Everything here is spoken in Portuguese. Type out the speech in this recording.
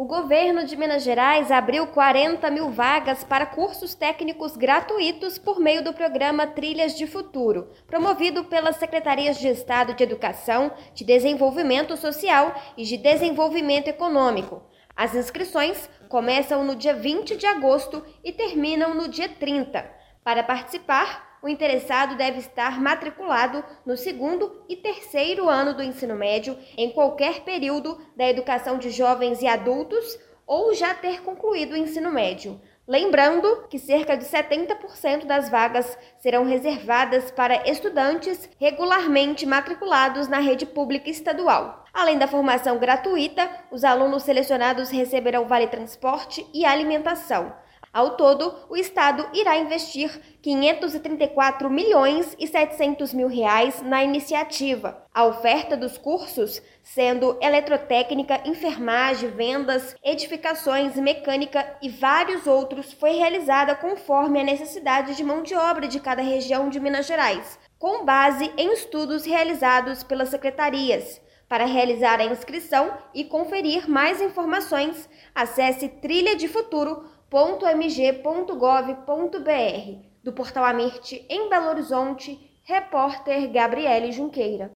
governo de Minas Gerais abriu 40 mil vagas para cursos técnicos gratuitos por meio do programa Trilhas de Futuro, promovido pelas Secretarias de Estado de Educação, de Desenvolvimento Social e de Desenvolvimento Econômico. As inscrições começam no dia 20 de agosto e terminam no dia 30. Para participar, o interessado deve estar matriculado no segundo e terceiro ano do ensino médio em qualquer período da educação de jovens e adultos ou já ter concluído o ensino médio. Lembrando que cerca de 70% das vagas serão reservadas para estudantes regularmente matriculados na rede pública estadual. Além da formação gratuita, os alunos selecionados receberão vale-transporte e alimentação. Ao todo, o Estado irá investir R$ 534 milhões e 700 mil na iniciativa. A oferta dos cursos, sendo eletrotécnica, enfermagem, vendas, edificações, mecânica e vários outros, foi realizada conforme a necessidade de mão de obra de cada região de Minas Gerais, com base em estudos realizados pelas secretarias. Para realizar a inscrição e conferir mais informações, acesse trilhadefuturo.mg.gov.br. Do Portal Amirte, em Belo Horizonte, repórter Gabriele Junqueira.